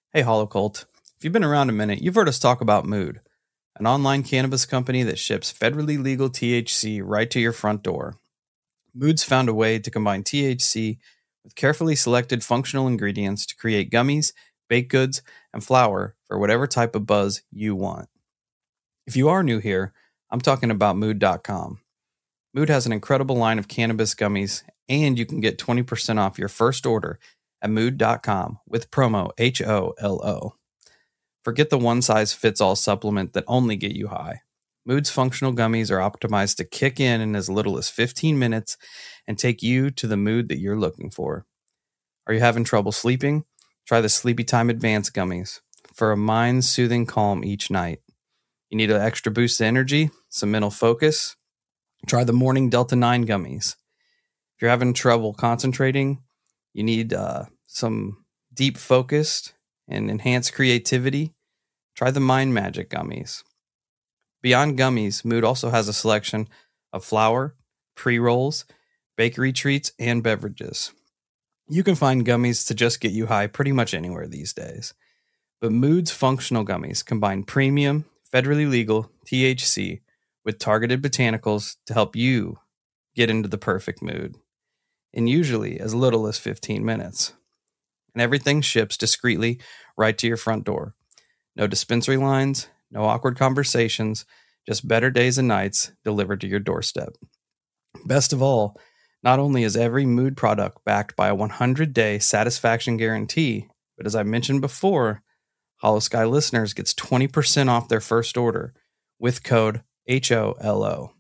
Hey, Holocult. If you've been around a minute, you've heard us talk about Mood, an online cannabis company that ships federally legal THC right to your front door. Mood's found a way to combine THC with carefully selected functional ingredients to create gummies, baked goods, and flour for whatever type of buzz you want. If you are new here, I'm talking about Mood.com. Mood has an incredible line of cannabis gummies, and you can get 20% off your first order at Mood.com with promo HOLO. Forget the one-size-fits-all supplement that only get you high. Mood's functional gummies are optimized to kick in as little as 15 minutes and take you to the mood that you're looking for. Are you having trouble sleeping? Try the Sleepy Time Advanced gummies for a mind-soothing calm each night. You need an extra boost of energy, some mental focus? Try the Morning Delta 9 gummies. If you're having trouble concentrating, you need some deep focused and enhanced creativity, try the Mind Magic gummies. Beyond gummies, Mood also has a selection of flour, pre-rolls, bakery treats, and beverages. You can find gummies to just get you high pretty much anywhere these days. But Mood's functional gummies combine premium, federally legal THC with targeted botanicals to help you get into the perfect mood, in usually as little as 15 minutes. And everything ships discreetly right to your front door. No dispensary lines, no awkward conversations, just better days and nights delivered to your doorstep. Best of all, not only is every Mood product backed by a 100-day satisfaction guarantee, but as I mentioned before, Hollow Sky listeners gets 20% off their first order with code HOLO.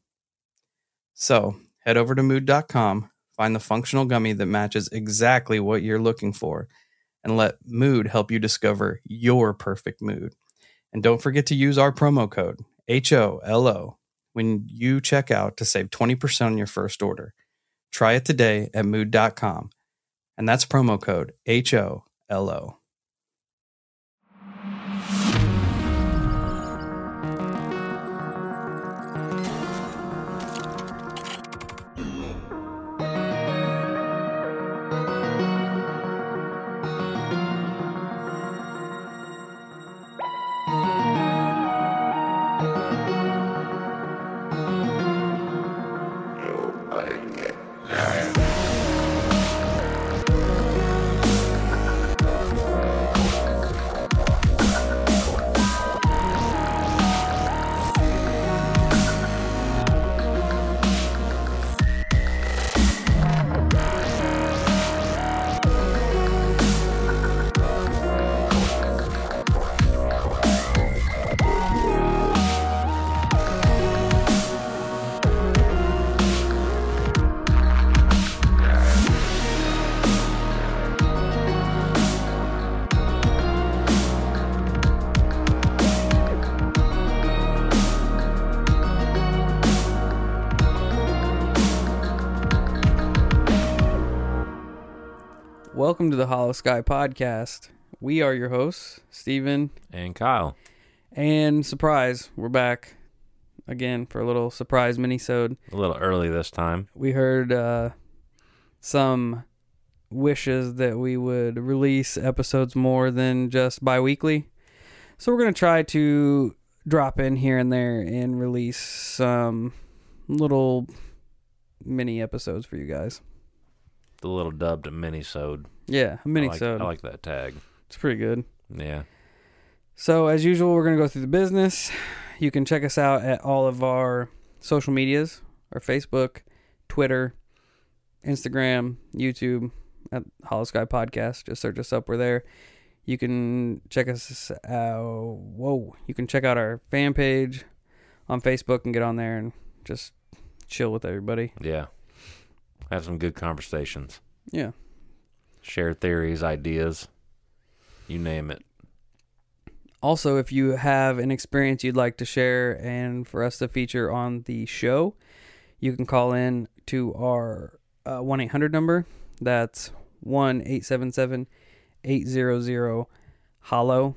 So, head over to Mood.com, find the functional gummy that matches exactly what you're looking for, and let Mood help you discover your perfect mood. And don't forget to use our promo code, HOLO, when you check out to save 20% on your first order. Try it today at Mood.com. And that's promo code HOLO. Welcome to the Hollow Sky Podcast. We are your hosts, Steven and Kyle. And surprise, we're back again for a little surprise mini-sode. A little early this time. We heard some wishes that we would release episodes more than just bi-weekly. So we're going to try to drop in here and there and release some little mini episodes for you guys. The little dubbed mini-sode. Yeah, a mini-sode. I like that tag. It's pretty good. Yeah. So, as usual, we're going to go through the business. You can check us out at all of our social medias, our Facebook, Twitter, Instagram, YouTube, at Hollow Sky Podcast. Just search us up. We're there. You can check us out. You can check out our fan page on Facebook and get on there and just chill with everybody. Yeah. Have some good conversations. Yeah. Share theories, ideas, you name it. Also, if you have an experience you'd like to share and for us to feature on the show, you can call in to our 1-800 number. That's 1-877-800-HOLLOW,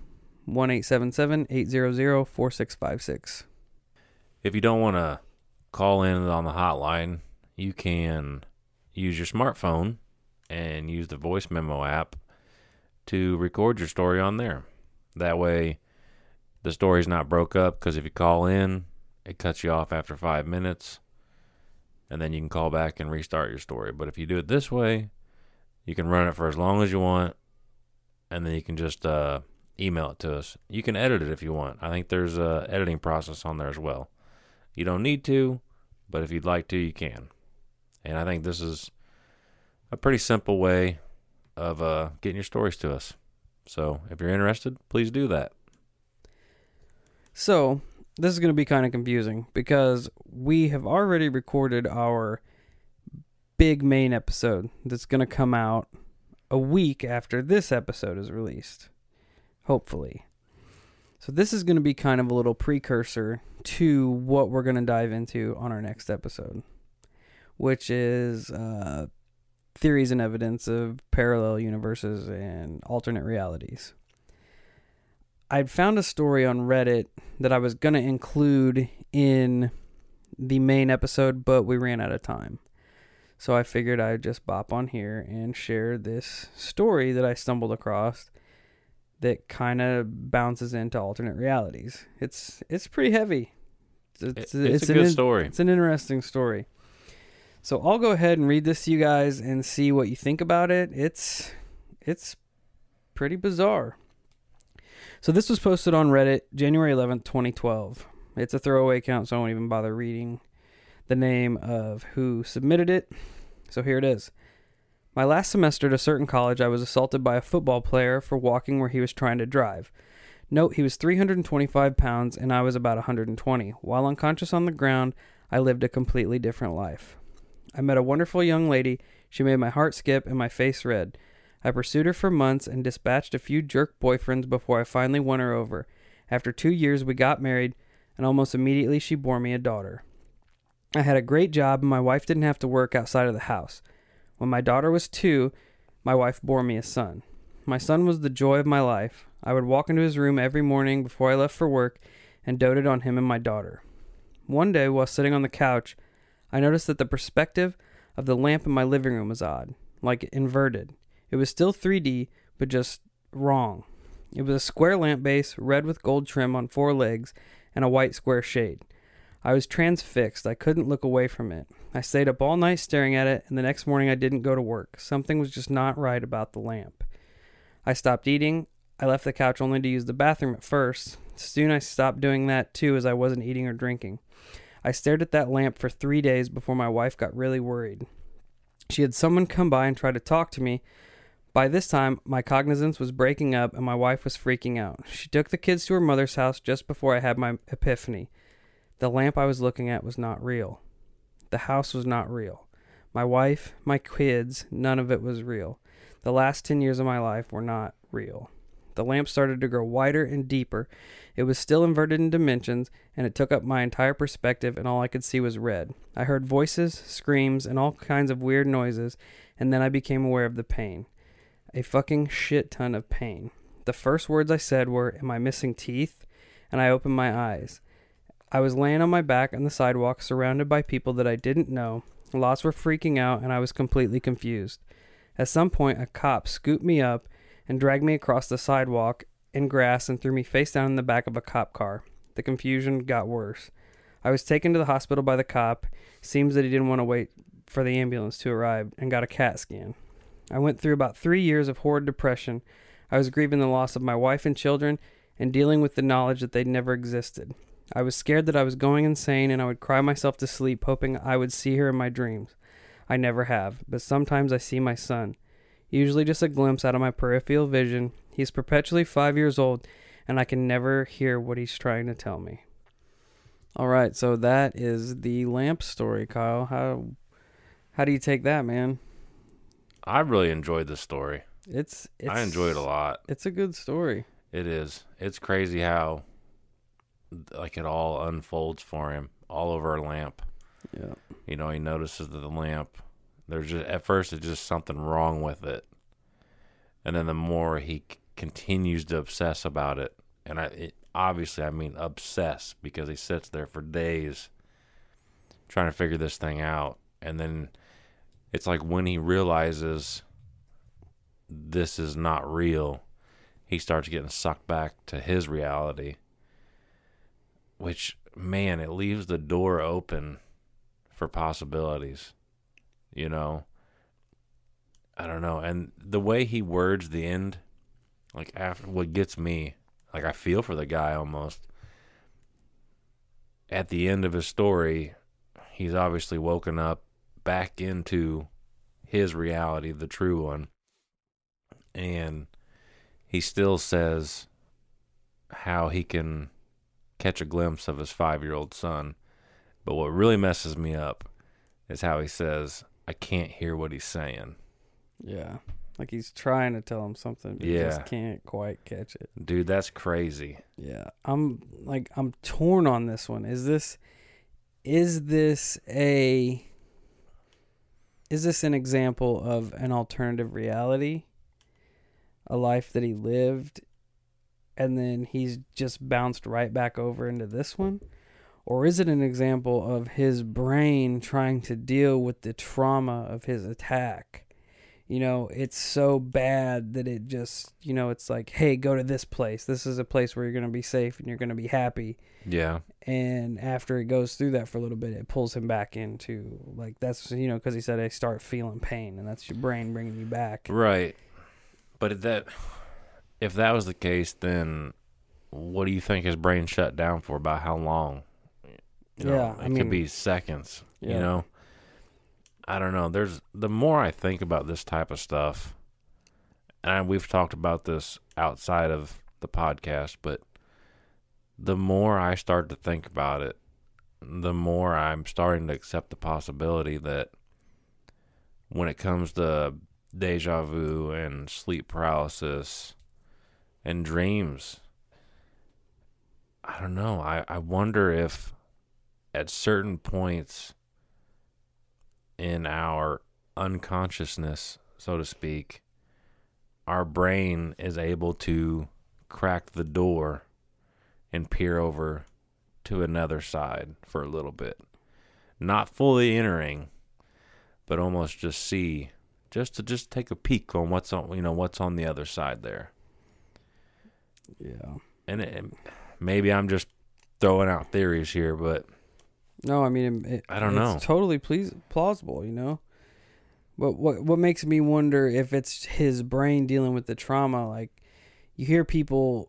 1-877-800-4656. If you don't want to call in on the hotline, you can use your smartphone and use the voice memo app to record your story on there. That way, the story's not broke up, because if you call in, it cuts you off after 5 minutes, and then you can call back and restart your story. But if you do it this way, you can run it for as long as you want, and then you can just email it to us. You can edit it if you want. I think there's a editing process on there as well. You don't need to, but if you'd like to, you can. And I think this is a pretty simple way of getting your stories to us. So if you're interested, please do that. So this is going to be kind of confusing because we have already recorded our big main episode that's going to come out a week after this episode is released, hopefully. So this is going to be kind of a little precursor to what we're going to dive into on our next episode, which is theories and evidence of parallel universes and alternate realities. I'd found a story on Reddit that I was going to include in the main episode, but we ran out of time. So I figured I'd just bop on here and share this story that I stumbled across that kind of bounces into alternate realities. It's pretty heavy. It's a good story. It's an interesting story. So I'll go ahead and read this to you guys and see what you think about it. It's pretty bizarre. So this was posted on Reddit January 11th, 2012. It's a throwaway account, so I won't even bother reading the name of who submitted it. So here it is. My last semester at a certain college, I was assaulted by a football player for walking where he was trying to drive. Note, he was 325 pounds and I was about 120. While unconscious on the ground, I lived a completely different life. I met a wonderful young lady. She made my heart skip and my face red. I pursued her for months and dispatched a few jerk boyfriends before I finally won her over. After 2 years, we got married, and almost immediately she bore me a daughter. I had a great job, and my wife didn't have to work outside of the house. When my daughter was 2, my wife bore me a son. My son was the joy of my life. I would walk into his room every morning before I left for work and doted on him and my daughter. One day, while sitting on the couch, I noticed that the perspective of the lamp in my living room was odd, like inverted. It was still 3D, but just wrong. It was a square lamp base, red with gold trim on 4 legs, and a white square shade. I was transfixed. I couldn't look away from it. I stayed up all night staring at it, and the next morning I didn't go to work. Something was just not right about the lamp. I stopped eating. I left the couch only to use the bathroom at first. Soon I stopped doing that too, as I wasn't eating or drinking. I stared at that lamp for 3 days before my wife got really worried. She had someone come by and try to talk to me. By this time, my cognizance was breaking up and my wife was freaking out. She took the kids to her mother's house just before I had my epiphany. The lamp I was looking at was not real. The house was not real. My wife, my kids, none of it was real. The last 10 years of my life were not real. The lamp started to grow wider and deeper. It was still inverted in dimensions, and it took up my entire perspective, and all I could see was red. I heard voices, screams, and all kinds of weird noises, and then I became aware of the pain. A fucking shit ton of pain. The first words I said were, "Am I missing teeth?" And I opened my eyes. I was laying on my back on the sidewalk, surrounded by people that I didn't know. Lots were freaking out, and I was completely confused. At some point, a cop scooped me up and dragged me across the sidewalk in grass and threw me face down in the back of a cop car. The confusion got worse. I was taken to the hospital by the cop. Seems that he didn't want to wait for the ambulance to arrive, and got a CAT scan. I went through about 3 years of horrid depression. I was grieving the loss of my wife and children and dealing with the knowledge that they'd never existed. I was scared that I was going insane, and I would cry myself to sleep hoping I would see her in my dreams. I never have, but sometimes I see my son. Usually just a glimpse out of my peripheral vision. He's perpetually 5 years old, and I can never hear what he's trying to tell me. All right, so that is the lamp story, Kyle. How do you take that, man? I really enjoyed this story. I enjoyed it a lot. It's a good story. It is. It's crazy how like it all unfolds for him all over a lamp. Yeah. You know, he notices that the lamp, there's just, at first it's just something wrong with it. And then the more he continues to obsess about it, and obviously I mean obsess, because he sits there for days trying to figure this thing out. And then it's like when he realizes this is not real, he starts getting sucked back to his reality. Which, man, it leaves the door open for possibilities. You know? I don't know. And the way he words the end, like, after what gets me, like, I feel for the guy almost. At the end of his story, he's obviously woken up back into his reality, the true one. And he still says how he can catch a glimpse of his 5-year-old son. But what really messes me up is how he says, I can't hear what he's saying. Yeah. Like he's trying to tell him something, but he just can't quite catch it. Dude, that's crazy. Yeah. I'm torn on this one. Is this an example of an alternative reality? A life that he lived and then he's just bounced right back over into this one? Or is it an example of his brain trying to deal with the trauma of his attack? You know, it's so bad that it just, you know, it's like, hey, go to this place. This is a place where you're going to be safe and you're going to be happy. Yeah. And after it goes through that for a little bit, it pulls him back into, like, that's, you know, because he said, I start feeling pain, and that's your brain bringing you back. Right. But if that was the case, then what do you think his brain shut down for? About how long? You know, it could be seconds, you know? I don't know. The more I think about this type of stuff, and we've talked about this outside of the podcast, but the more I start to think about it, the more I'm starting to accept the possibility that when it comes to deja vu and sleep paralysis and dreams, I don't know. I wonder if at certain points in our unconsciousness, so to speak, our brain is able to crack the door and peer over to another side for a little bit. Not fully entering, but almost just take a peek on what's on the other side there. Yeah. And maybe I'm just throwing out theories here, but no, I mean, I don't know. It's totally plausible, you know. But what makes me wonder if it's his brain dealing with the trauma? Like, you hear people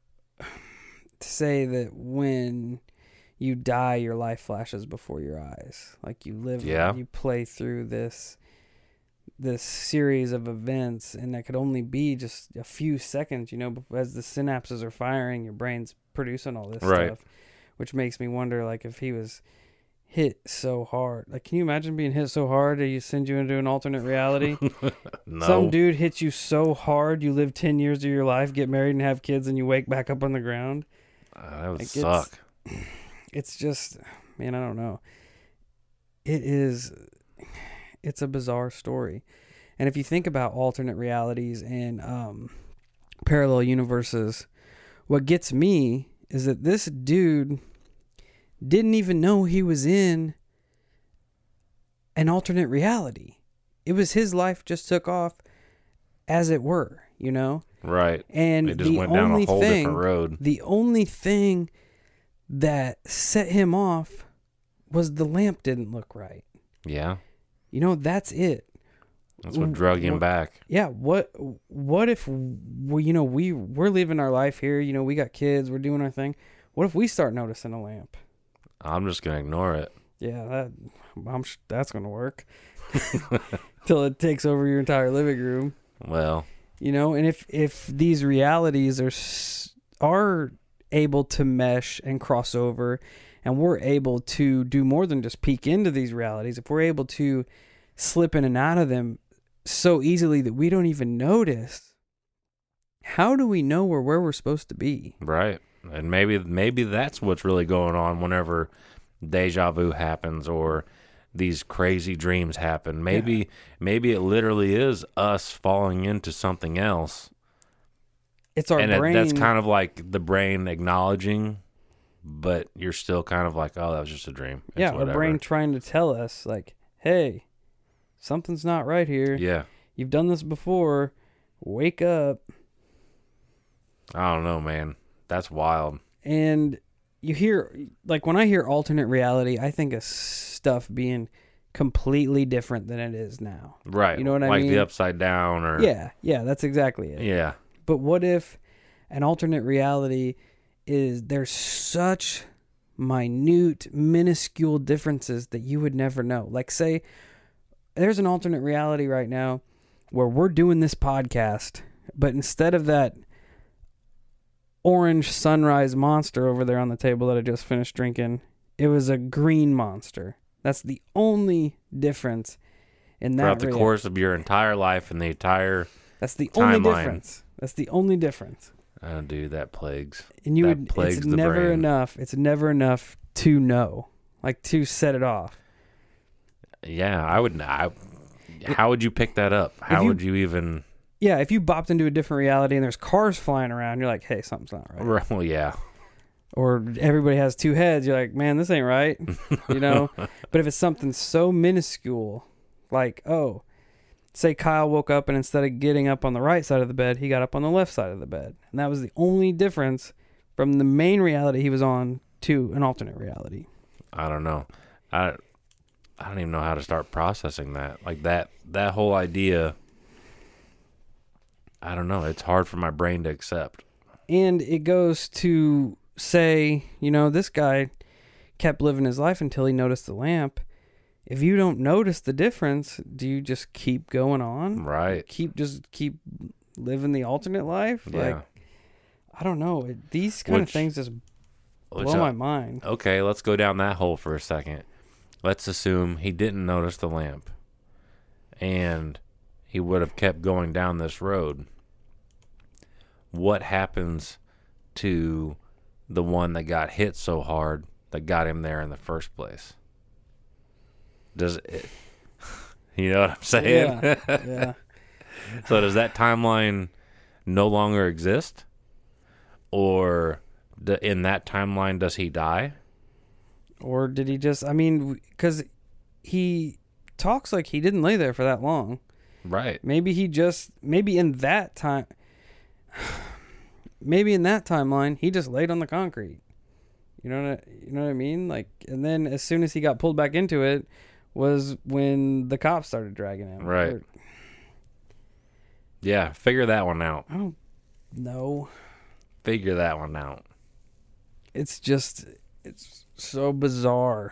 say that when you die, your life flashes before your eyes. Like you live, you play through this series of events, and that could only be just a few seconds, you know, as the synapses are firing, your brain's producing all this stuff, which makes me wonder, like, if he was hit so hard. Like, can you imagine being hit so hard that you send you into an alternate reality? No. Some dude hits you so hard, you live 10 years of your life, get married and have kids, and you wake back up on the ground. That would suck. It's just, man, I don't know. It's a bizarre story. And if you think about alternate realities and parallel universes, what gets me is that this dude didn't even know he was in an alternate reality. It was his life just took off as it were, you know? Right. And it just went down a whole different road. The only thing that set him off was the lamp didn't look right. Yeah. You know, that's it. That's what drug him back. Yeah. What if we're living our life here, you know, we got kids, we're doing our thing. What if we start noticing a lamp? I'm just going to ignore it. Yeah, that's going to work. Till it takes over your entire living room. Well, you know, and if these realities are able to mesh and cross over, and we're able to do more than just peek into these realities, if we're able to slip in and out of them so easily that we don't even notice, how do we know where we're supposed to be? Right. And maybe that's what's really going on whenever deja vu happens or these crazy dreams happen. Maybe it literally is us falling into something else. It's our brain. That's kind of like the brain acknowledging, but you're still kind of like, oh, that was just a dream. It's our brain trying to tell us, like, hey, something's not right here. Yeah. You've done this before. wake up, I don't know, man. That's wild. and you hear, like, when I hear alternate reality, I think of stuff being completely different than it is now. Right. You know what I like mean? the upside down or... Yeah, that's exactly it. Yeah. But what if an alternate reality is there's such minute, minuscule differences that you would never know? Like, say, there's an alternate reality right now where we're doing this podcast, but instead of that orange sunrise monster over there on the table that I just finished drinking, it was a green monster. That's the only difference in that. Throughout the course of your entire life and the entire That's the only timeline. difference. That's the only difference. Oh, dude, that plagues. And you That would, plagues it's the never brain. enough. It's never enough to know, like, to set it off. Yeah, I would. How would you pick that up? How you- would you even? Yeah, if you bopped into a different reality and there's cars flying around, you're like, hey, something's not right. Well, yeah. Or everybody has two heads, you're like, man, this ain't right. You know? But if it's something so minuscule, like, oh, say Kyle woke up and instead of getting up on the right side of the bed, he got up on the left side of the bed. And that was the only difference from the main reality he was on to an alternate reality. I don't know. I don't even know how to start processing that. Like that whole idea. I don't know. It's hard for my brain to accept. And it goes to say, you know, this guy kept living his life until he noticed the lamp. If you don't notice the difference, do you just keep going on? Right. Keep living the alternate life? Yeah. Like, I don't know. These kind of things just blow my mind. Okay, let's go down that hole for a second. Let's assume he didn't notice the lamp and he would have kept going down this road. What happens to the one that got hit so hard that got him there in the first place? Does it, you know what I'm saying? Yeah. So does that timeline no longer exist? Or in that timeline, does he die? Or did he just, I mean, because he talks like he didn't lay there for that long. Right. Maybe in that timeline, he just laid on the concrete. You know what I mean? Like, and then as soon as he got pulled back into it was when the cops started dragging him. Right. Yeah, figure that one out. I don't know. Figure that one out. It's so bizarre.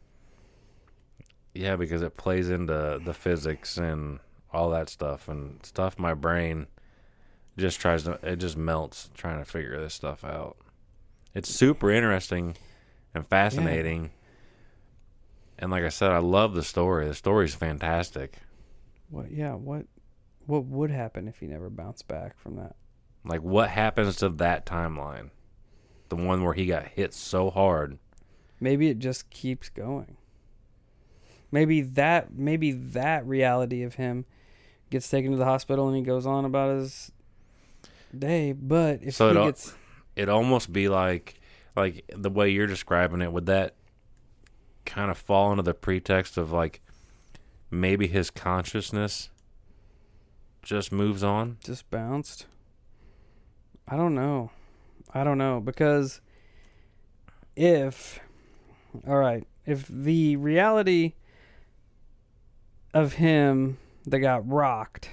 Yeah, because it plays into the physics and all that stuff, and stuff my brain it just melts trying to figure this stuff out. It's super interesting and fascinating. Yeah. And like I said, I love the story. The story's fantastic. What would happen if he never bounced back from that? Like, what happens to that timeline? The one where he got hit so hard. Maybe it just keeps going. Maybe that reality of him gets taken to the hospital and he goes on about his day. But if it'd almost be like the way you're describing it, would that kind of fall into the pretext of like maybe his consciousness just moves on? Just bounced? I don't know because if the reality of him that got rocked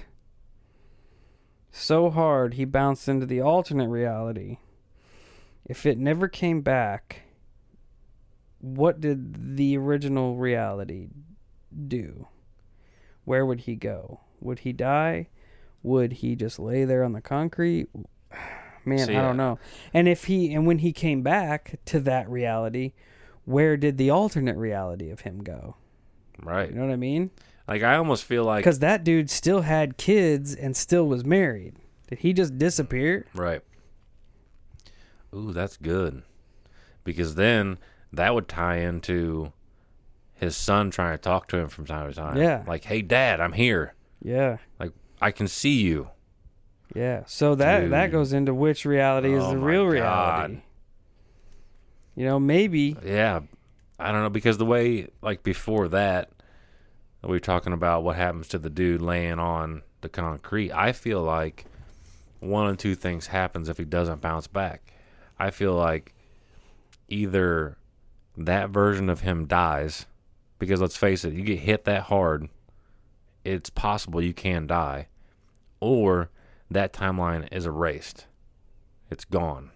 so hard he bounced into the alternate reality, if it never came back, what did the original reality do? Where would he go? Would he die? Would he just lay there on the concrete? Man, I don't know. And when he came back to that reality, where did the alternate reality of him go? Right. You know what I mean? Like, I almost feel like... Because that dude still had kids and still was married. Did he just disappear? Right. Ooh, that's good. Because then that would tie into his son trying to talk to him from time to time. Yeah. Like, hey, Dad, I'm here. Yeah. Like, I can see you. Yeah. So that goes into which reality is the real reality. You know, maybe. Yeah. I don't know, because the way, like, before that, we were talking about what happens to the dude laying on the concrete. I feel like one of two things happens if he doesn't bounce back. I feel like either that version of him dies, because let's face it, you get hit that hard, it's possible you can die, or that timeline is erased. It's gone.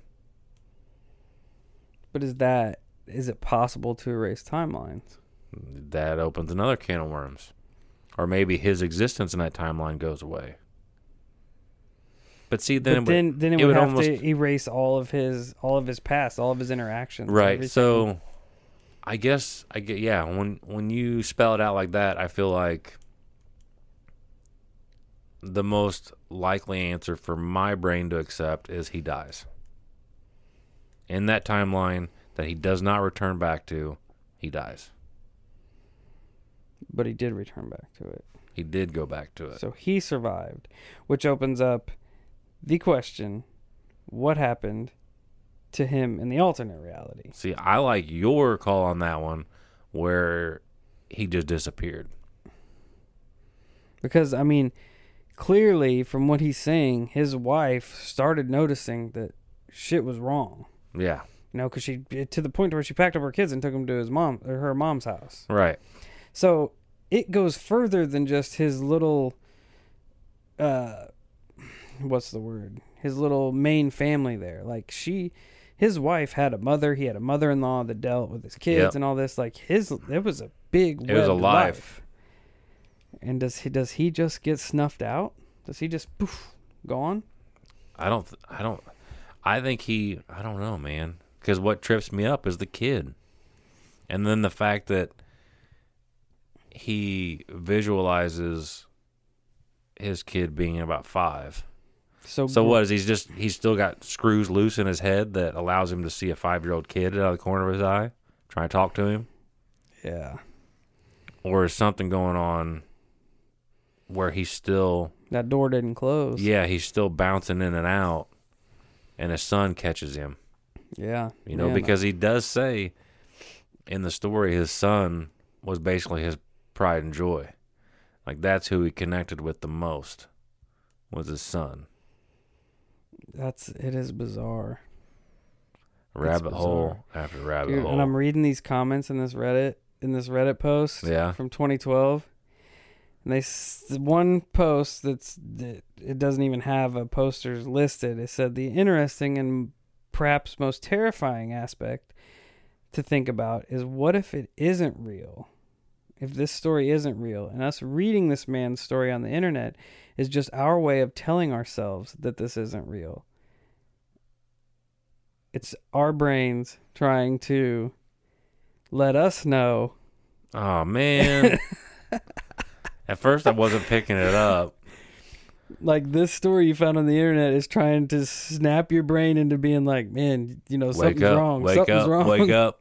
But is it possible to erase timelines? That opens another can of worms. Or maybe his existence in that timeline goes away. But see, then it would have to erase all of his past, all of his interactions. Right. Everything. So I get yeah, when you spell it out like that, I feel like the most likely answer for my brain to accept is he dies. In that timeline that he does not return back to, he dies. But he did return back to it. He did go back to it. So he survived, which opens up the question, what happened to him in the alternate reality? See, I like your call on that one, where he just disappeared. Because, I mean, clearly from what he's saying, his wife started noticing that shit was wrong. Yeah. You know, because she, to the point where she packed up her kids and took them to her mom's house. Right. So it goes further than just his little, what's the word? His little main family there. Like his wife had a mother. He had a mother-in-law that dealt with his kids and all this. Like it was a big. It was a life. And does he just get snuffed out? Does he just poof gone? I don't. I think I don't know, man. Because what trips me up is the kid, and then the fact that he visualizes his kid being about 5. So what is he's still got screws loose in his head that allows him to see a 5-year-old kid out of the corner of his eye trying to talk to him? Yeah. Or is something going on where he's still... That door didn't close. Yeah, he's still bouncing in and out, and his son catches him. Yeah. You know, because he does say in the story his son was basically his pride and joy. Like, that's who he connected with the most, was his son. It is bizarre. Rabbit hole after rabbit hole. And I'm reading these comments in this Reddit post from 2012. And one post it doesn't even have a posters listed. It said the interesting and perhaps most terrifying aspect to think about is, what if it isn't real? If this story isn't real, and us reading this man's story on the internet is just our way of telling ourselves that this isn't real. It's our brains trying to let us know. Oh, man. At first I wasn't picking it up. Like, this story you found on the internet is trying to snap your brain into being like, man, you know, something's wrong. Something's wrong. Wake up.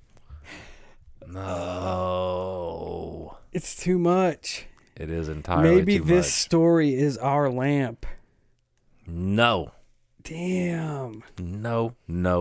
No. It's too much. It is entirely Maybe too this much. story is our lamp. No. Damn. No.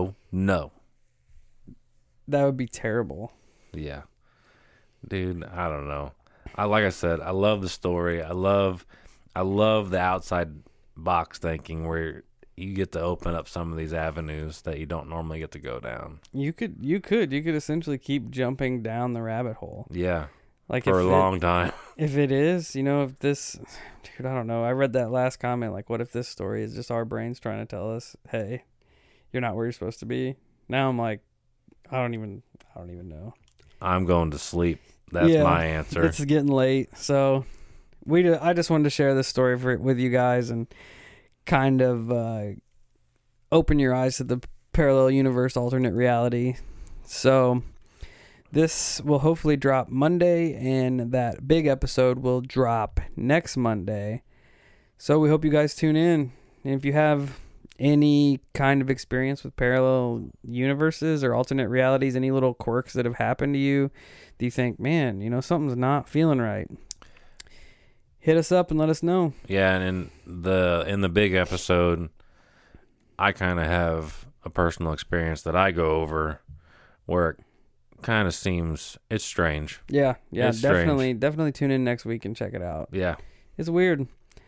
That would be terrible. Yeah. Dude, I don't know. Like I said, I love the story. I love the outside box thinking where you get to open up some of these avenues that you don't normally get to go down. You could essentially keep jumping down the rabbit hole. Yeah. Like, for a long time. If it is, you know, if this, dude, I don't know. I read that last comment, like, what if this story is just our brains trying to tell us, hey, you're not where you're supposed to be? Now I'm like, I don't even know. I'm going to sleep. That's my answer. It's getting late, so I just wanted to share this story with you guys and kind of open your eyes to the parallel universe, alternate reality. So this will hopefully drop Monday, and that big episode will drop next Monday. So we hope you guys tune in. And if you have any kind of experience with parallel universes or alternate realities, any little quirks that have happened to you, do you think, man, you know, something's not feeling right, hit us up and let us know. Yeah, and in the big episode, I kind of have a personal experience that I go over where it kind of seems, it's strange. Yeah, it's definitely tune in next week and check it out. Yeah. It's weird.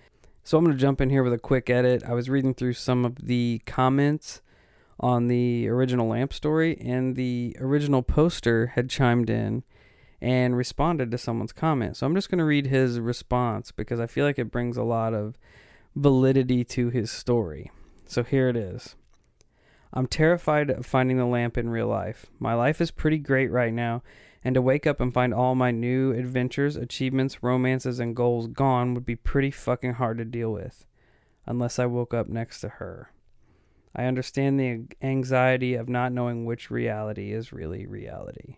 So I'm going to jump in here with a quick edit. I was reading through some of the comments on the original lamp story, and the original poster had chimed in and responded to someone's comment. So I'm just going to read his response because I feel like it brings a lot of validity to his story. So here it is. I'm terrified of finding the lamp in real life. My life is pretty great right now, and to wake up and find all my new adventures, achievements, romances, and goals gone would be pretty fucking hard to deal with, unless I woke up next to her. I understand the anxiety of not knowing which reality is really reality.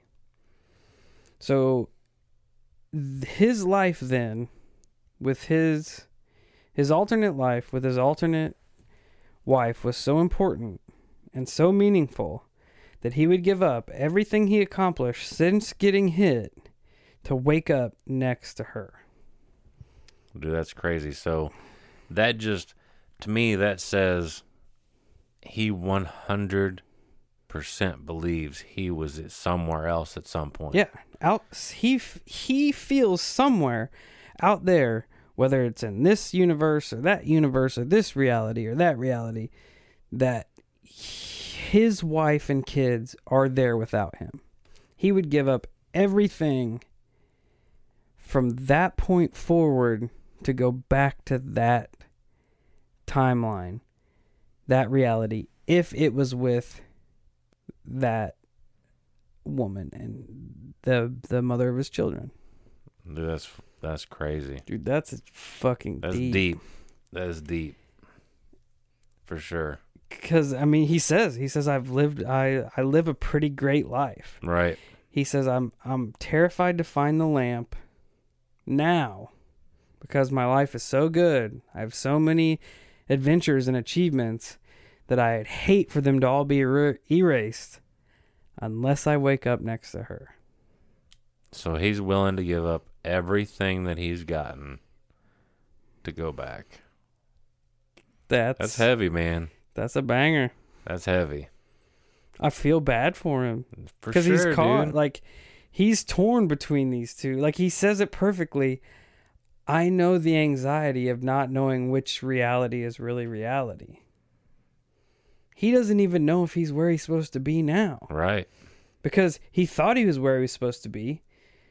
So, his life then, with his alternate life, with his alternate wife, was so important and so meaningful that he would give up everything he accomplished since getting hit to wake up next to her. Dude, that's crazy. So that just, to me, that says he 100% believes he was somewhere else at some point. Yeah, he feels somewhere out there, whether it's in this universe or this reality or that reality, that his wife and kids are there without him. He would give up everything from that point forward to go back to that timeline, that reality, if it was with that woman and the mother of his children. Dude, that's crazy. Dude, that's fucking That's deep. deep. That is deep. For sure. Because, I mean, he says I live a pretty great life. Right. He says, I'm terrified to find the lamp now because my life is so good. I have so many adventures and achievements that I'd hate for them to all be erased unless I wake up next to her. So he's willing to give up everything that he's gotten to go back. That's heavy, man. That's a banger. That's heavy. I feel bad for him. For Because sure, he's caught, dude. like, he's torn between these two. Like, he says it perfectly. I know the anxiety of not knowing which reality is really reality. He doesn't even know if he's where he's supposed to be now. Right. Because he thought he was where he was supposed to be,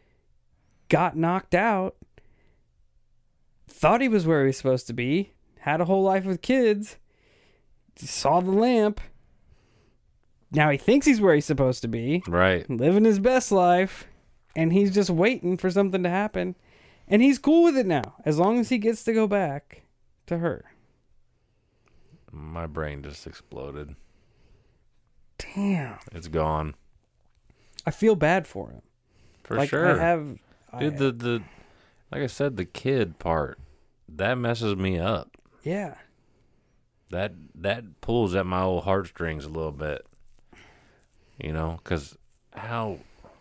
got knocked out, thought he was where he was supposed to be, had a whole life with kids, saw the lamp. Now he thinks he's where he's supposed to be. Right. Living his best life. And he's just waiting for something to happen. And he's cool with it now. As long as he gets to go back to her. My brain just exploded. Damn. It's gone. I feel bad for him. For sure. Dude, the like I said, the kid part, that messes me up. yeah. That pulls at my old heartstrings a little bit. You know, because how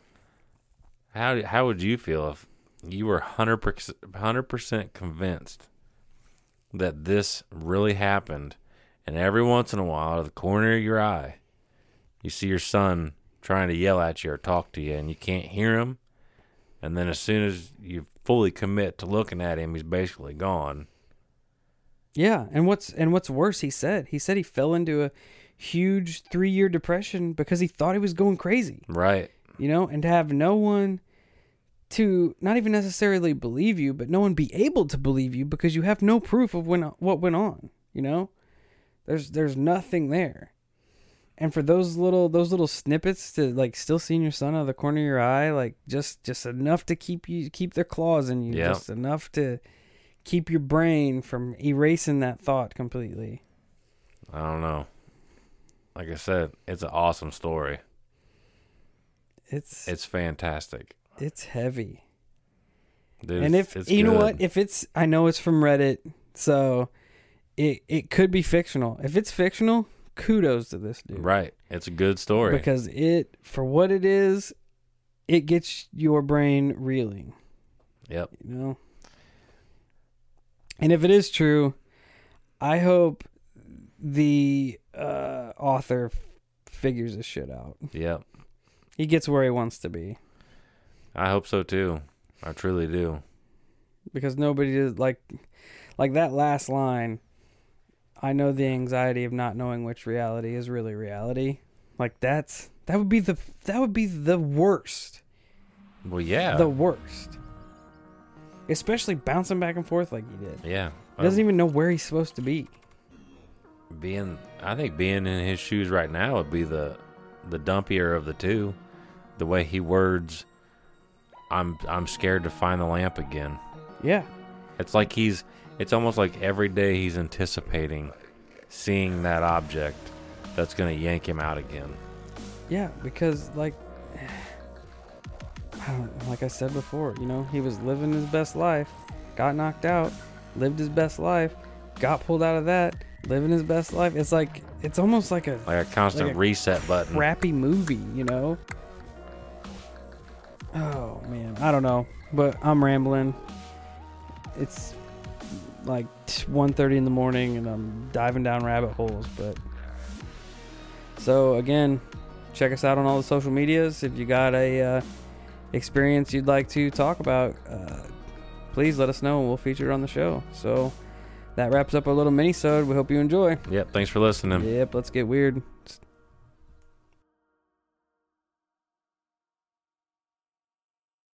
would you feel if you were 100% convinced that this really happened, and every once in a while, out of the corner of your eye, you see your son trying to yell at you or talk to you, and you can't hear him, and then as soon as you fully commit to looking at him, he's basically gone. Yeah, and what's worse, he said he fell into a huge 3-year depression because he thought he was going crazy. Right. You know, and to have no one to not even necessarily believe you, but no one be able to believe you because you have no proof of what went on, you know? There's nothing there. And for those little snippets to like still seeing your son out of the corner of your eye, like just enough to keep their claws in you, Yep. just enough to keep your brain from erasing that thought completely. I don't know. Like I said, it's an awesome story. It's fantastic. it's heavy. Dude, And if it's you know good. what, if it's, I know it's from Reddit, so it could be fictional. If it's fictional, kudos to this dude. Right. It's a good story. Because it, for what it is, it gets your brain reeling, Yep. you know? And if it is true, I hope the author figures this shit out. Yep. He gets where he wants to be. I hope so too. I truly do. Because nobody is like Like that last line, I know the anxiety of not knowing which reality is really reality. Like that would be the worst. Well, yeah. The worst. Especially bouncing back and forth like he did. Yeah. He doesn't even know where he's supposed to be. I think being in his shoes right now would be the dumpier of the two. The way he words, I'm scared to find the lamp again. Yeah. It's like it's almost like every day he's anticipating seeing that object that's going to yank him out again. Yeah, because like I said before, he was living his best life, got knocked out, lived his best life, got pulled out of that, living his best life. It's like, it's almost like a constant reset button. Crappy movie, Oh man, I don't know, but I'm rambling. It's like 1:30 in the morning and I'm diving down rabbit holes, but so again, check us out on all the social medias. If you got a experience you'd like to talk about, please let us know and we'll feature it on the show. So that wraps up our little mini-sode. We hope you enjoy. Yep, thanks for listening. Yep, let's get weird.